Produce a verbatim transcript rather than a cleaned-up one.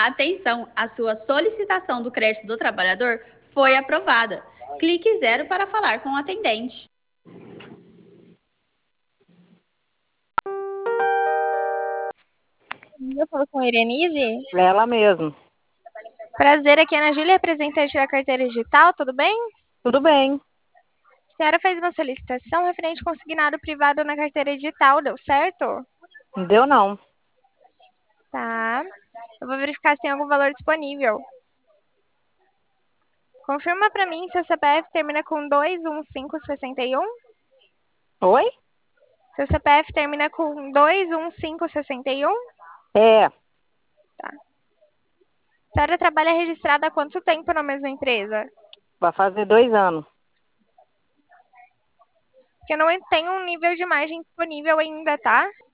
Atenção, a sua solicitação do crédito do trabalhador foi aprovada. Clique zero para falar com o atendente. Eu falo com a Irenise. Ela mesmo. Prazer, aqui é a Ana Júlia, representante da carteira digital, tudo bem? Tudo bem. A senhora fez uma solicitação referente ao consignado privado na carteira digital, deu certo? Não deu, não. Tá. Eu vou verificar se tem algum valor disponível. Confirma pra mim se o C P F termina com dois um cinco seis um. Oi? Seu C P F termina com dois um cinco seis um? É. Tá. A senhora trabalha registrada há quanto tempo na mesma empresa? Vai fazer dois anos. Porque eu não tenho um nível de margem disponível ainda, tá?